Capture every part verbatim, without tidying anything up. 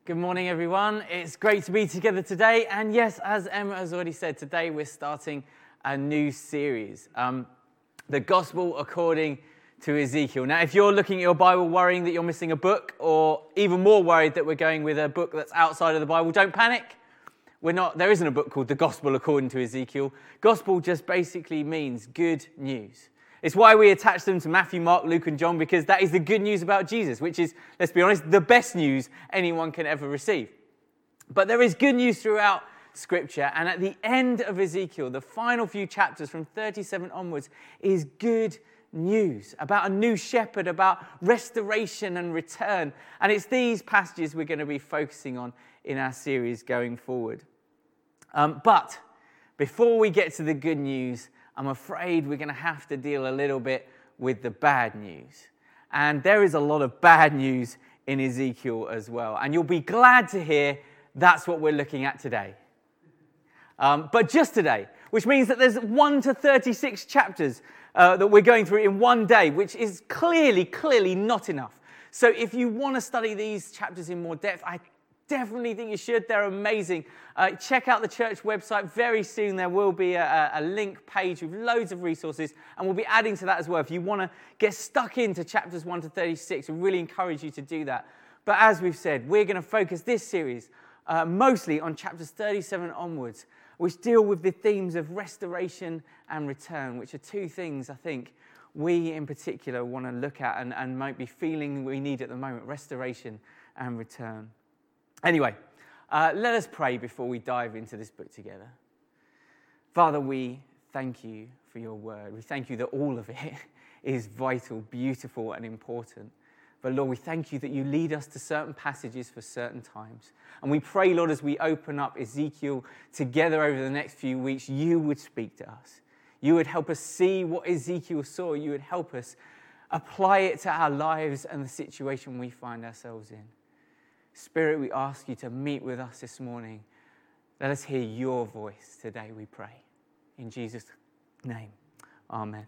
Good morning, everyone. It's great to be together today. And yes, as Emma has already said, today we're starting a new series, um, The Gospel According to Ezekiel. Now, if you're looking at your Bible worrying that you're missing a book, or even more worried that we're going with a book that's outside of the Bible, don't panic. We're not. There isn't a book called The Gospel According to Ezekiel. Gospel just basically means good news. It's why we attach them to Matthew, Mark, Luke, and John, because that is the good news about Jesus, which is, let's be honest, the best news anyone can ever receive. But there is good news throughout Scripture, and at the end of Ezekiel, the final few chapters from thirty-seven onwards, is good news about a new shepherd, about restoration and return. And it's these passages we're going to be focusing on in our series going forward. Um, but before we get to the good news, I'm afraid we're going to have to deal a little bit with the bad news. And there is a lot of bad news in Ezekiel as well. And you'll be glad to hear that's what we're looking at today. Um, but just today, which means that there's one to thirty-six chapters uh, that we're going through in one day, which is clearly, clearly not enough. So if you want to study these chapters in more depth, I definitely think you should. They're amazing. Uh, check out the church website. Very soon there will be a, a link page with loads of resources, and we'll be adding to that as well. If you want to get stuck into chapters one to thirty-six, we really encourage you to do that. But as we've said, we're going to focus this series uh, mostly on chapters thirty-seven onwards, which deal with the themes of restoration and return, which are two things I think we in particular want to look at and, and might be feeling we need at the moment, restoration and return. Anyway, uh, let us pray before we dive into this book together. Father, we thank you for your word. We thank you that all of it is vital, beautiful, and important. But Lord, we thank you that you lead us to certain passages for certain times. And we pray, Lord, as we open up Ezekiel together over the next few weeks, you would speak to us. You would help us see what Ezekiel saw. You would help us apply it to our lives and the situation we find ourselves in. Spirit, we ask you to meet with us this morning. Let us hear your voice today, we pray. In Jesus' name, amen.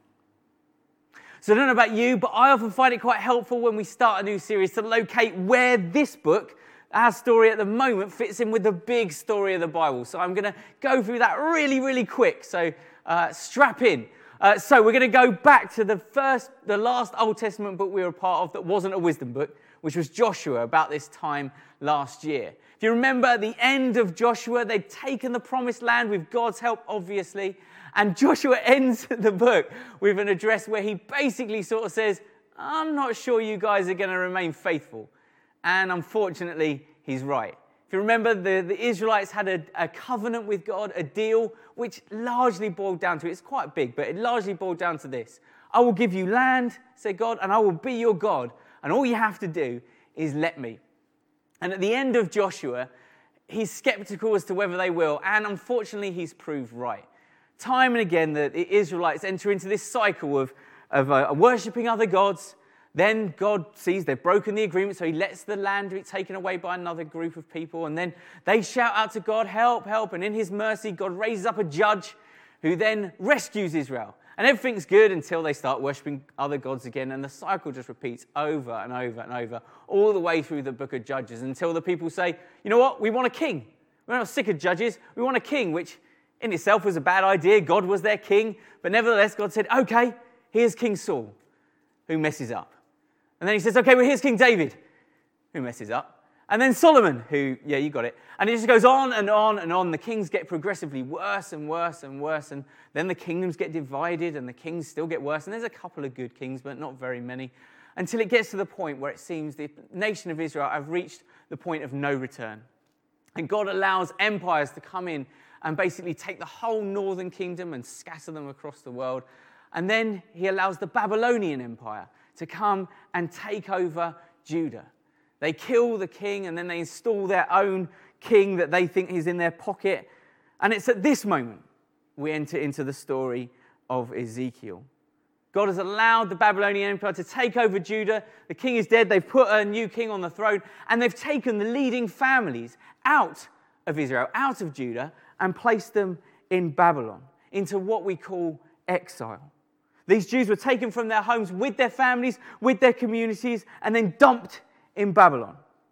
So I don't know about you, but I often find it quite helpful when we start a new series to locate where this book, our story at the moment, fits in with the big story of the Bible. So I'm going to go through that really, really quick. So uh, strap in. Uh, so we're going to go back to the first, the last Old Testament book we were a part of that wasn't a wisdom book, which was Joshua, about this time last year. If you remember, at the end of Joshua, they'd taken the promised land with God's help, obviously, and Joshua ends the book with an address where he basically sort of says, I'm not sure you guys are going to remain faithful. And unfortunately, he's right. If you remember, the, the Israelites had a, a covenant with God, a deal, which largely boiled down to, it's quite big, but it largely boiled down to this. I will give you land, said God, and I will be your God. And all you have to do is let me. And at the end of Joshua, he's skeptical as to whether they will. And unfortunately, he's proved right. Time and again, the Israelites enter into this cycle of, of uh, worshipping other gods. Then God sees they've broken the agreement, so he lets the land be taken away by another group of people. And then they shout out to God, help, help. And in his mercy, God raises up a judge who then rescues Israel. And everything's good until they start worshipping other gods again. And the cycle just repeats over and over and over, all the way through the book of Judges, until the people say, you know what, we want a king. We're not sick of judges. We want a king, which in itself was a bad idea. God was their king. But nevertheless, God said, okay, here's King Saul, who messes up. And then he says, okay, well, here's King David, who messes up. And then Solomon, who, yeah, you got it. And it just goes on and on and on. The kings get progressively worse and worse and worse. And then the kingdoms get divided and the kings still get worse. And there's a couple of good kings, but not very many. Until it gets to the point where it seems the nation of Israel have reached the point of no return. And God allows empires to come in and basically take the whole northern kingdom and scatter them across the world. And then he allows the Babylonian Empire to come and take over Judah. They kill the king and then they install their own king that they think is in their pocket. And it's at this moment we enter into the story of Ezekiel. God has allowed the Babylonian Empire to take over Judah. The king is dead. They've put a new king on the throne. And they've taken the leading families out of Israel, out of Judah, and placed them in Babylon, into what we call exile. These Jews were taken from their homes with their families, with their communities, and then dumped in Babylon.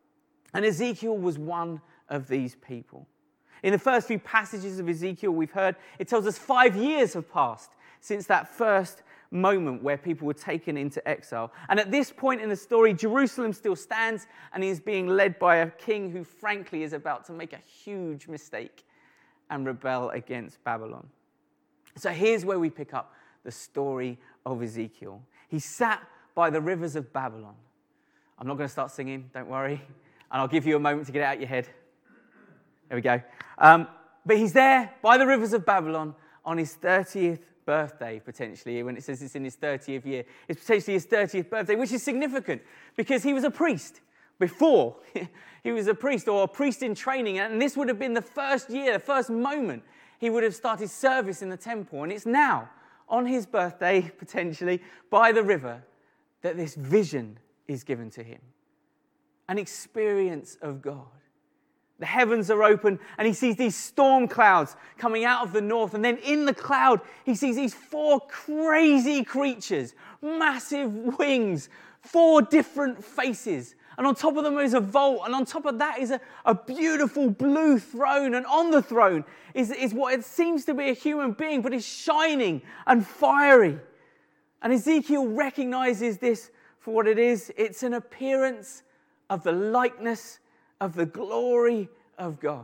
And Ezekiel was one of these people. In the first few passages of Ezekiel we've heard, it tells us five years have passed since that first moment where people were taken into exile. And at this point in the story, Jerusalem still stands and is being led by a king who frankly is about to make a huge mistake and rebel against Babylon. So here's where we pick up the story of Ezekiel. He sat by the rivers of Babylon. I'm not going to start singing, don't worry. And I'll give you a moment to get it out your head. There we go. Um, but he's there by the rivers of Babylon on his thirtieth birthday, potentially. When it says it's in his thirtieth year, it's potentially his thirtieth birthday, which is significant because he was a priest before. He was a priest or a priest in training. And this would have been the first year, the first moment he would have started service in the temple. And it's now, on his birthday, potentially, by the river, that this vision is given to him. An experience of God. The heavens are open and he sees these storm clouds coming out of the north. And then in the cloud, he sees these four crazy creatures, massive wings, four different faces. And on top of them is a vault. And on top of that is a, a beautiful blue throne. And on the throne is, is what it seems to be a human being, but is shining and fiery. And Ezekiel recognizes this for what it is. It's an appearance of the likeness of the glory of God.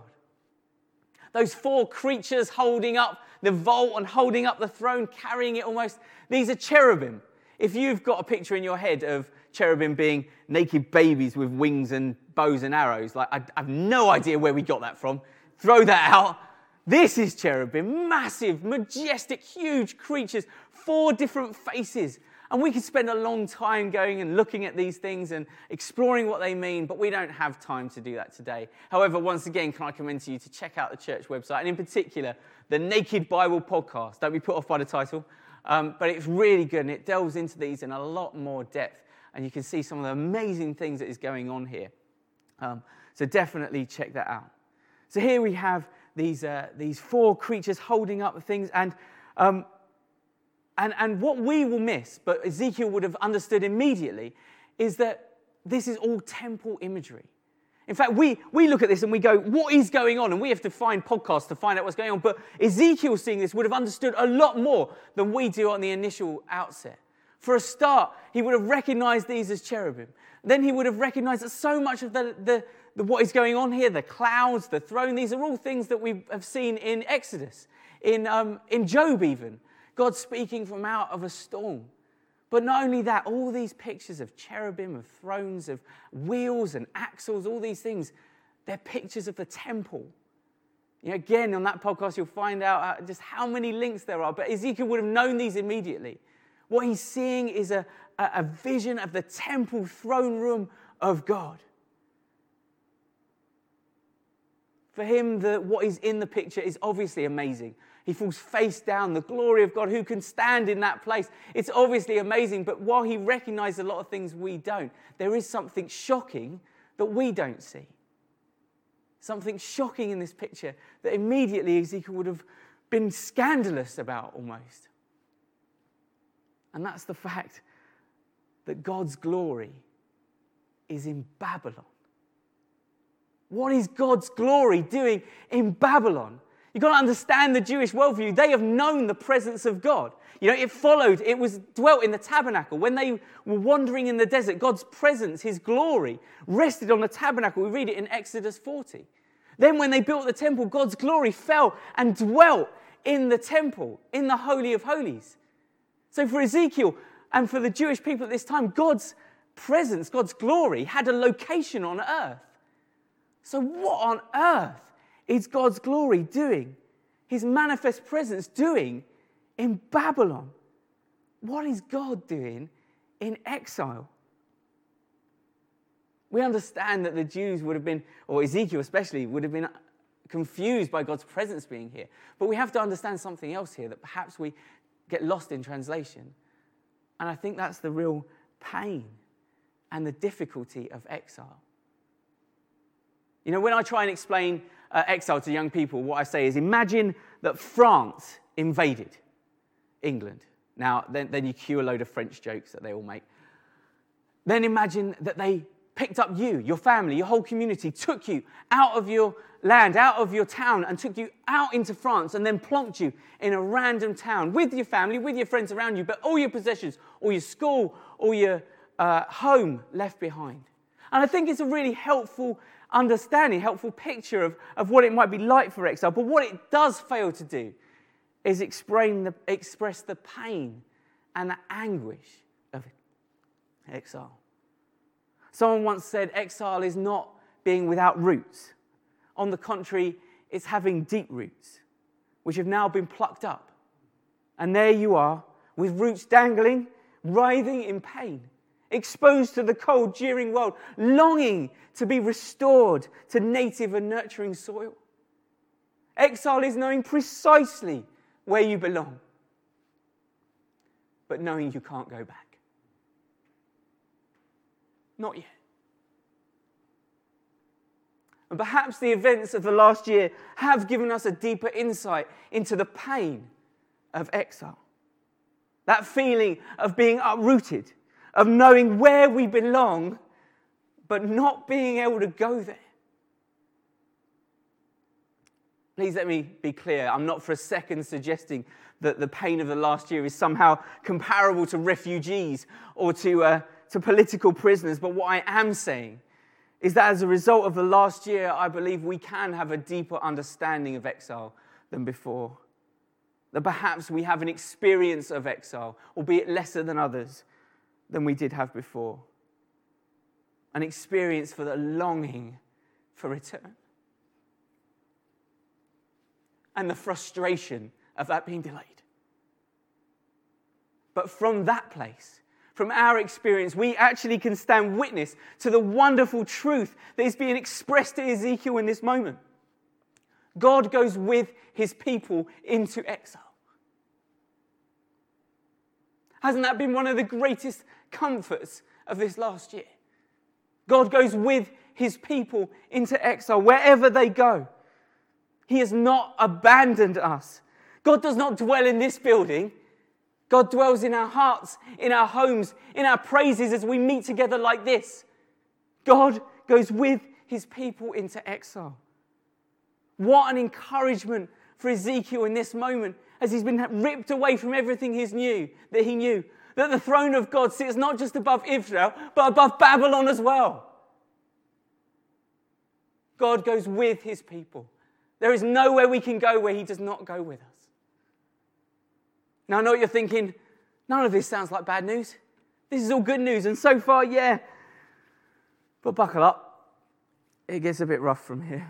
Those four creatures holding up the vault and holding up the throne, carrying it almost. These are cherubim. If you've got a picture in your head of cherubim being naked babies with wings and bows and arrows, like I, I have no idea where we got that from. Throw that out. This is cherubim, massive, majestic, huge creatures, four different faces. And we could spend a long time going and looking at these things and exploring what they mean, but we don't have time to do that today. However, once again, can I commend to you to check out the church website, and in particular, the Naked Bible podcast. Don't be put off by the title, um, but it's really good, and it delves into these in a lot more depth, and you can see some of the amazing things that is going on here. Um, so definitely check that out. So here we have these uh, these four creatures holding up the things, and um, And, and what we will miss, but Ezekiel would have understood immediately, is that this is all temple imagery. In fact, we, we look at this and we go, what is going on? And we have to find podcasts to find out what's going on. But Ezekiel, seeing this, would have understood a lot more than we do on the initial outset. For a start, he would have recognized these as cherubim. Then he would have recognized that so much of the, the, the what is going on here, the clouds, the throne, these are all things that we have seen in Exodus, in, um, in Job even. God speaking from out of a storm. But not only that, all these pictures of cherubim, of thrones, of wheels and axles, all these things, they're pictures of the temple. You know, again, on that podcast, you'll find out just how many links there are. But Ezekiel would have known these immediately. What he's seeing is a, a, a vision of the temple throne room of God. For him, the, what is in the picture is obviously amazing. He falls face down, the glory of God. Who can stand in that place? It's obviously amazing, but while he recognized a lot of things we don't, there is something shocking that we don't see. Something shocking in this picture that immediately Ezekiel would have been scandalous about almost. And that's the fact that God's glory is in Babylon. What is God's glory doing in Babylon? You've got to understand the Jewish worldview. They have known the presence of God. You know, it followed, it was dwelt in the tabernacle. When they were wandering in the desert, God's presence, his glory, rested on the tabernacle. We read it in Exodus forty. Then when they built the temple, God's glory fell and dwelt in the temple, in the Holy of Holies. So for Ezekiel and for the Jewish people at this time, God's presence, God's glory had a location on earth. So what on earth is God's glory doing, his manifest presence doing in Babylon? What is God doing in exile? We understand that the Jews would have been, or Ezekiel especially, would have been confused by God's presence being here. But we have to understand something else here that perhaps we get lost in translation. And I think that's the real pain and the difficulty of exile. You know, when I try and explain uh, exile to young people, what I say is, imagine that France invaded England. Now, then, then you cue a load of French jokes that they all make. Then imagine that they picked up you, your family, your whole community, took you out of your land, out of your town, and took you out into France, and then plonked you in a random town with your family, with your friends around you, but all your possessions, all your school, all your uh, home left behind. And I think it's a really helpful understanding, helpful picture of, of what it might be like for exile. But what it does fail to do is explain the, express the pain and the anguish of exile. Someone once said exile is not being without roots. On the contrary, it's having deep roots, which have now been plucked up. And there you are, with roots dangling, writhing in pain, exposed to the cold, jeering world, longing to be restored to native and nurturing soil. Exile is knowing precisely where you belong, but knowing you can't go back. Not yet. And perhaps the events of the last year have given us a deeper insight into the pain of exile. That feeling of being uprooted, of knowing where we belong, but not being able to go there. Please let me be clear. I'm not for a second suggesting that the pain of the last year is somehow comparable to refugees or to, uh, to political prisoners. But what I am saying is that as a result of the last year, I believe we can have a deeper understanding of exile than before. That perhaps we have an experience of exile, albeit lesser than others, than we did have before. An experience for the longing for return. And the frustration of that being delayed. But from that place, from our experience, we actually can stand witness to the wonderful truth that is being expressed to Ezekiel in this moment. God goes with his people into exile. Hasn't that been one of the greatest comforts of this last year? God goes with his people into exile wherever they go. He has not abandoned us. God does not dwell in this building. God dwells in our hearts, in our homes, in our praises as we meet together like this. God goes with his people into exile. What an encouragement for Ezekiel in this moment as he's been ripped away from everything he knew, that he knew. That the throne of God sits not just above Israel, but above Babylon as well. God goes with his people. There is nowhere we can go where he does not go with us. Now I know what you're thinking. None of this sounds like bad news. This is all good news. And so far, yeah. But buckle up. It gets a bit rough from here.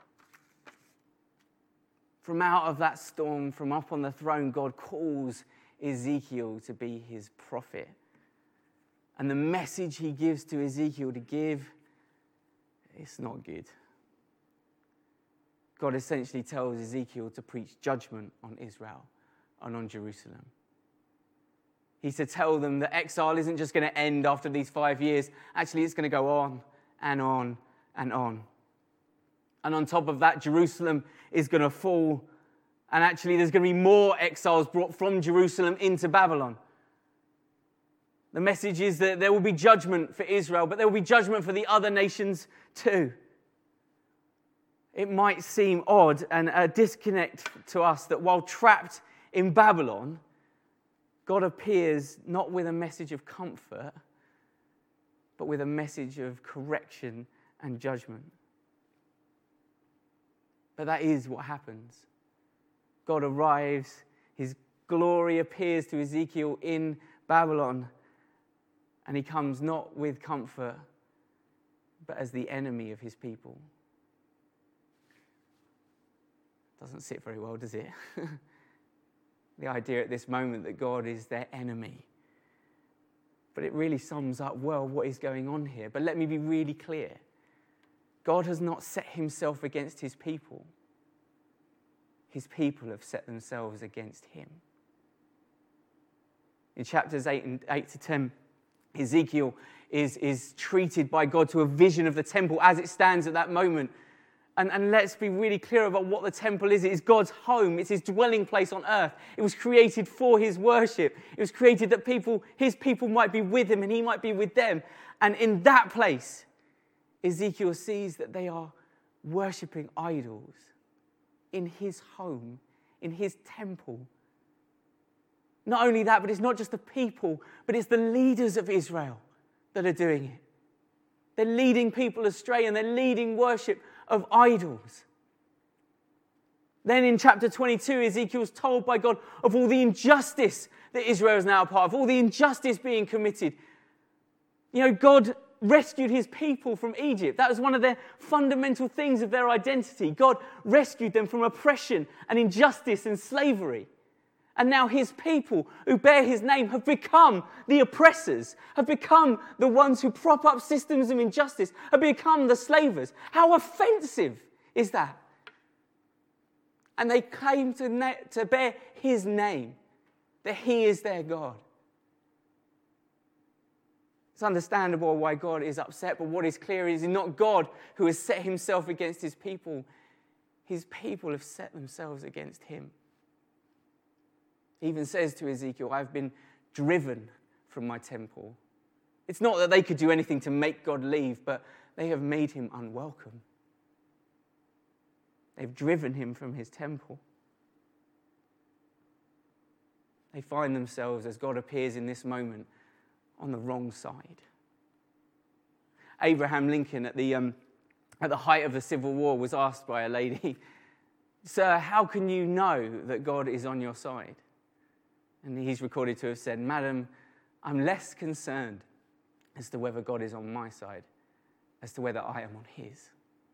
From out of that storm, from up on the throne, God calls Ezekiel to be his prophet. And the message he gives to Ezekiel to give, it's not good. God essentially tells Ezekiel to preach judgment on Israel and on Jerusalem. He's to tell them that exile isn't just going to end after these five years. Actually, it's going to go on and on and on. And on top of that, Jerusalem is going to fall. And actually, there's going to be more exiles brought from Jerusalem into Babylon. The message is that there will be judgment for Israel, but there will be judgment for the other nations too. It might seem odd and a disconnect to us that while trapped in Babylon, God appears not with a message of comfort, but with a message of correction and judgment. But that is what happens. God arrives, his glory appears to Ezekiel in Babylon, and he comes not with comfort, but as the enemy of his people. Doesn't sit very well, does it? The idea at this moment that God is their enemy. But it really sums up well what is going on here. But let me be really clear. God has not set himself against his people. His people have set themselves against him. In chapters eight and eight to ten, Ezekiel is, is treated by God to a vision of the temple as it stands at that moment. And, and let's be really clear about what the temple is. It is God's home. It's his dwelling place on earth. It was created for his worship. It was created that people, his people might be with him and he might be with them. And in that place, Ezekiel sees that they are worshipping idols in his home, in his temple. Not only that, but it's not just the people, but it's the leaders of Israel that are doing it. They're leading people astray and they're leading worship of idols. Then in chapter twenty-two, Ezekiel's told by God of all the injustice that Israel is now a part of, all the injustice being committed. You know, God rescued his people from Egypt. That was one of their fundamental things of their identity. God rescued them from oppression and injustice and slavery. And now his people who bear his name have become the oppressors, have become the ones who prop up systems of injustice, have become the slavers. How offensive is that? And they claim to, na- to bear his name, that he is their God. It's understandable why God is upset, but what is clear is not God who has set himself against his people. His people have set themselves against him. He even says to Ezekiel, I've been driven from my temple. It's not that they could do anything to make God leave, but they have made him unwelcome. They've driven him from his temple. They find themselves, as God appears in this moment, on the wrong side. Abraham Lincoln, at the, um, at the height of the Civil War, was asked by a lady, Sir, how can you know that God is on your side? And he's recorded to have said, Madam, I'm less concerned as to whether God is on my side as to whether I am on his.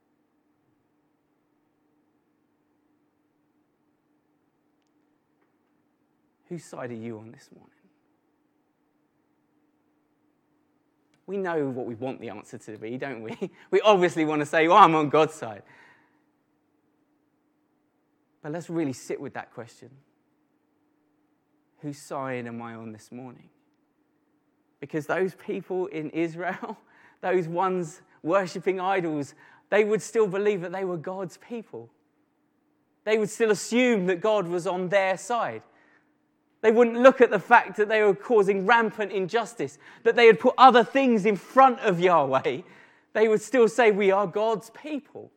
Whose side are you on this morning? We know what we want the answer to be, don't we? We obviously want to say, well, I'm on God's side. But let's really sit with that question. Whose side am I on this morning? Because those people in Israel, those ones worshipping idols, they would still believe that they were God's people. They would still assume that God was on their side. They wouldn't look at the fact that they were causing rampant injustice, that they had put other things in front of Yahweh. They would still say, we are God's people.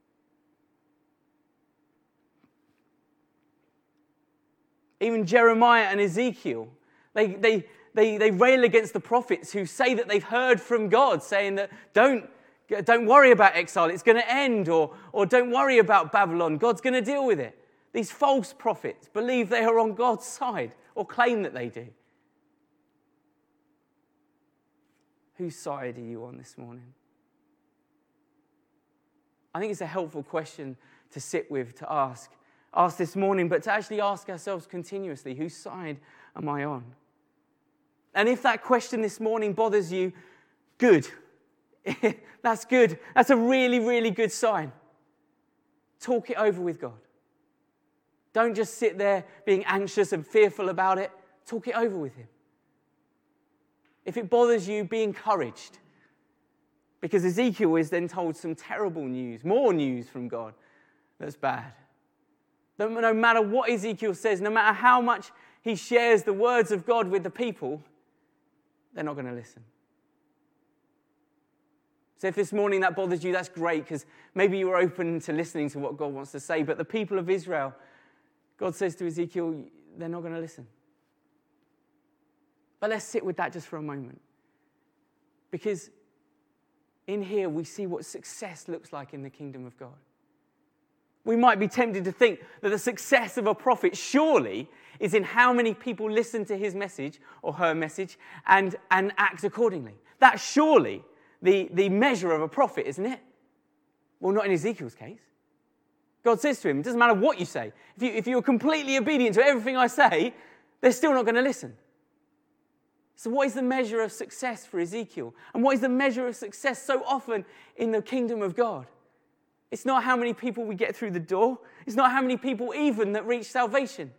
Even Jeremiah and Ezekiel, they, they, they, they rail against the prophets who say that they've heard from God, saying that don't, don't worry about exile, it's going to end, or, or don't worry about Babylon, God's going to deal with it. These false prophets believe they are on God's side, or claim that they do. Whose side are you on this morning? I think it's a helpful question to sit with, to ask. Ask this morning, but to actually ask ourselves continuously, whose side am I on? And if that question this morning bothers you, good. That's good. That's a really, really good sign. Talk it over with God. Don't just sit there being anxious and fearful about it. Talk it over with him. If it bothers you, be encouraged. Because Ezekiel is then told some terrible news, more news from God that's bad. No matter what Ezekiel says, no matter how much he shares the words of God with the people, they're not going to listen. So if this morning that bothers you, that's great, because maybe you were open to listening to what God wants to say. But the people of Israel, God says to Ezekiel, they're not going to listen. But let's sit with that just for a moment. Because in here we see what success looks like in the kingdom of God. We might be tempted to think that the success of a prophet surely is in how many people listen to his message or her message and, and act accordingly. That's surely the, the measure of a prophet, isn't it? Well, not in Ezekiel's case. God says to him, it doesn't matter what you say. If, you, if you're completely obedient to everything I say, they're still not going to listen. So what is the measure of success for Ezekiel? And what is the measure of success so often in the kingdom of God? It's not how many people we get through the door. It's not how many people even that reach salvation.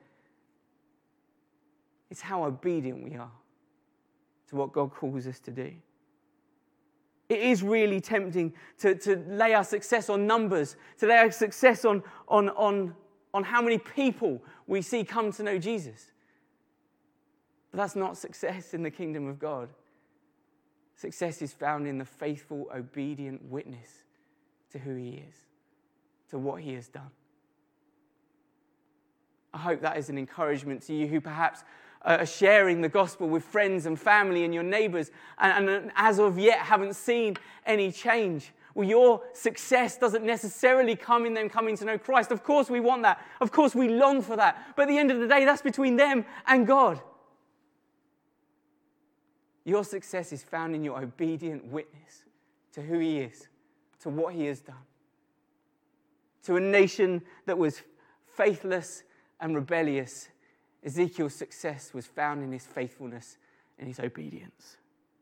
It's how obedient we are to what God calls us to do. It is really tempting to, to lay our success on numbers, to lay our success on, on, on, on how many people we see come to know Jesus. But that's not success in the kingdom of God. Success is found in the faithful, obedient witness to who he is, to what he has done. I hope that is an encouragement to you who perhaps are sharing the gospel with friends and family and your neighbours and, and as of yet haven't seen any change. Well, your success doesn't necessarily come in them coming to know Christ. Of course we want that. Of course we long for that. But at the end of the day, that's between them and God. Your success is found in your obedient witness to who he is, to what he has done. To a nation that was faithless and rebellious, Ezekiel's success was found in his faithfulness and his obedience.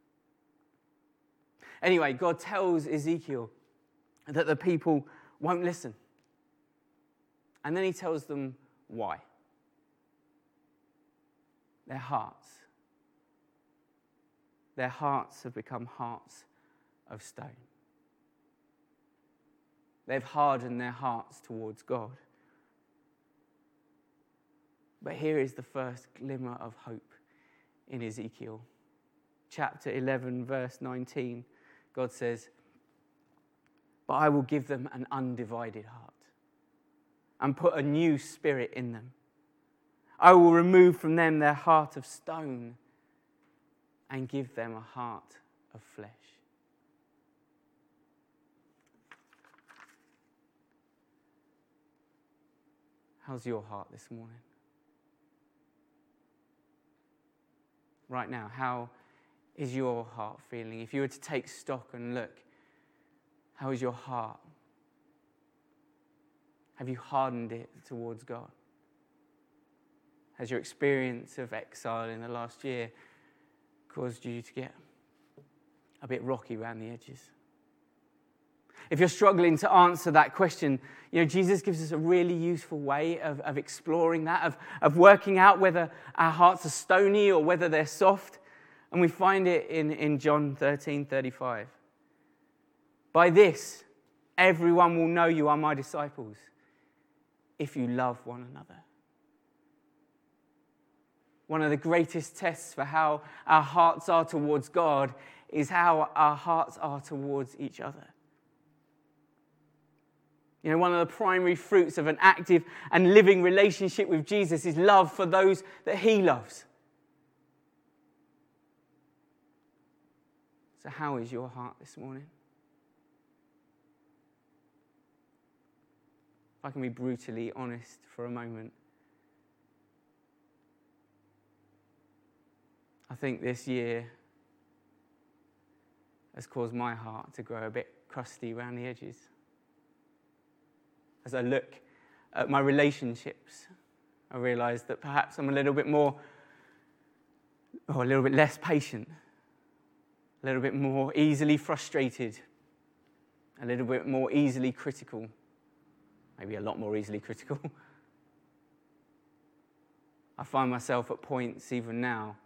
Anyway, God tells Ezekiel that the people won't listen. And then he tells them why. Their hearts. Their hearts have become hearts of stone. They've hardened their hearts towards God. But here is the first glimmer of hope in Ezekiel. Chapter eleven, verse nineteen, God says, "But I will give them an undivided heart and put a new spirit in them. I will remove from them their heart of stone and give them a heart of flesh." How's your heart this morning? Right now, how is your heart feeling? If you were to take stock and look, how is your heart? Have you hardened it towards God? Has your experience of exile in the last year caused you to get a bit rocky around the edges? If you're struggling to answer that question, you know, Jesus gives us a really useful way of, of exploring that, of, of working out whether our hearts are stony or whether they're soft. And we find it in, in John thirteen thirty-five. "By this, everyone will know you are my disciples, if you love one another." One of the greatest tests for how our hearts are towards God is how our hearts are towards each other. You know, one of the primary fruits of an active and living relationship with Jesus is love for those that he loves. So how is your heart this morning? If I can be brutally honest for a moment, I think this year has caused my heart to grow a bit crusty around the edges. As I look at my relationships, I realise that perhaps I'm a little bit more, or a little bit less patient, a little bit more easily frustrated, a little bit more easily critical, maybe a lot more easily critical. I find myself at points even now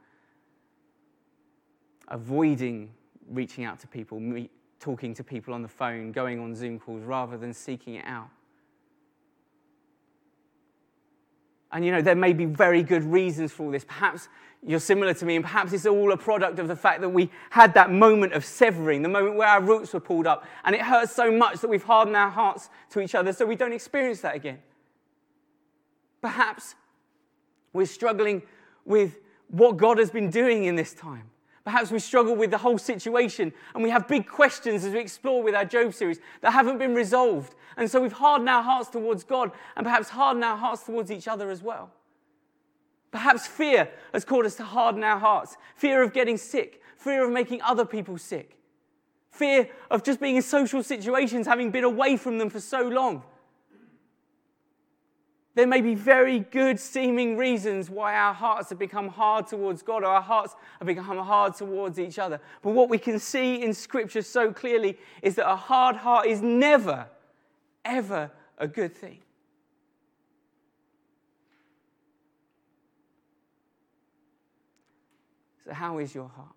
avoiding reaching out to people, meet, talking to people on the phone, going on Zoom calls, rather than seeking it out. And, you know, there may be very good reasons for all this. Perhaps you're similar to me, and perhaps it's all a product of the fact that we had that moment of severing, the moment where our roots were pulled up, and it hurts so much that we've hardened our hearts to each other so we don't experience that again. Perhaps we're struggling with what God has been doing in this time. Perhaps we struggle with the whole situation and we have big questions as we explore with our Job series that haven't been resolved. And so we've hardened our hearts towards God and perhaps hardened our hearts towards each other as well. Perhaps fear has caused us to harden our hearts. Fear of getting sick. Fear of making other people sick. Fear of just being in social situations, having been away from them for so long. There may be very good seeming reasons why our hearts have become hard towards God, or our hearts have become hard towards each other. But what we can see in Scripture so clearly is that a hard heart is never, ever a good thing. So how is your heart?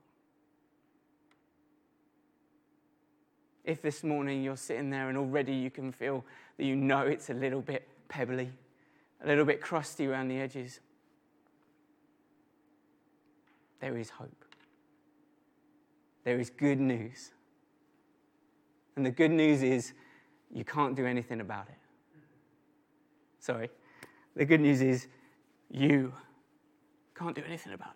If this morning you're sitting there and already you can feel that you know it's a little bit pebbly, a little bit crusty around the edges, there is hope. there is good news. And the good news is you can't do anything about it. Sorry. The good news is you can't do anything about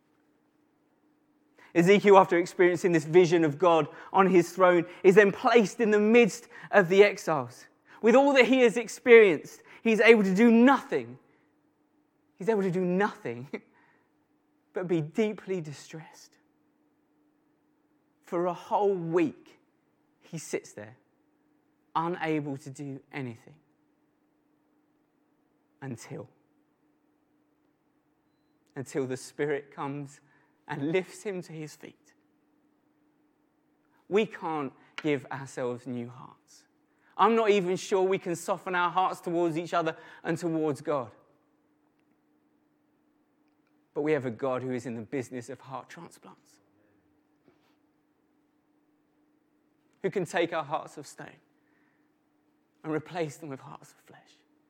it. Ezekiel, after experiencing this vision of God on his throne, is then placed in the midst of the exiles. With all that he has experienced, he's able to do nothing. He's able to do nothing but be deeply distressed. For a whole week, he sits there, unable to do anything. Until. Until the Spirit comes and lifts him to his feet. We can't give ourselves new hearts. I'm not even sure we can soften our hearts towards each other and towards God. But we have a God who is in the business of heart transplants. Who can take our hearts of stone and replace them with hearts of flesh.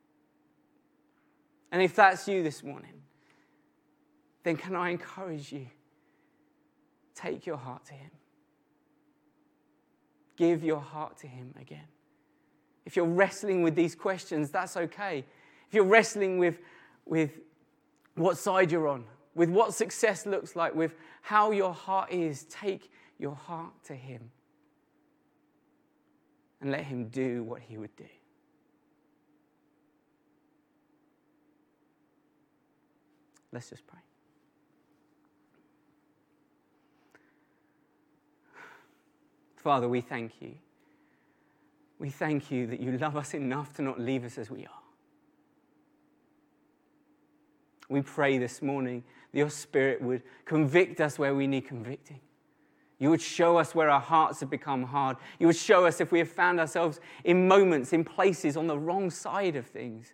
And if that's you this morning, then can I encourage you, take your heart to him. Give your heart to him again. If you're wrestling with these questions, that's okay. If you're wrestling with, with what side you're on, with what success looks like, with how your heart is, take your heart to him. And let him do what he would do. Let's just pray. Father, we thank you. We thank you that you love us enough to not leave us as we are. We pray this morning that your Spirit would convict us where we need convicting. You would show us where our hearts have become hard. You would show us if we have found ourselves in moments, in places on the wrong side of things.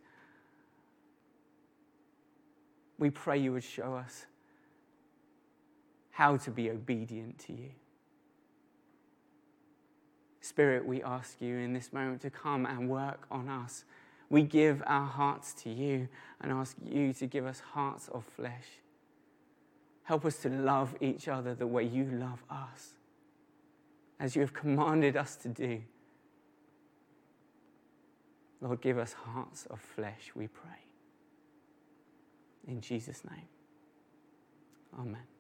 We pray you would show us how to be obedient to you. Spirit, we ask you in this moment to come and work on us. We give our hearts to you and ask you to give us hearts of flesh. Help us to love each other the way you love us, as you have commanded us to do. Lord, give us hearts of flesh, we pray. In Jesus' name, amen.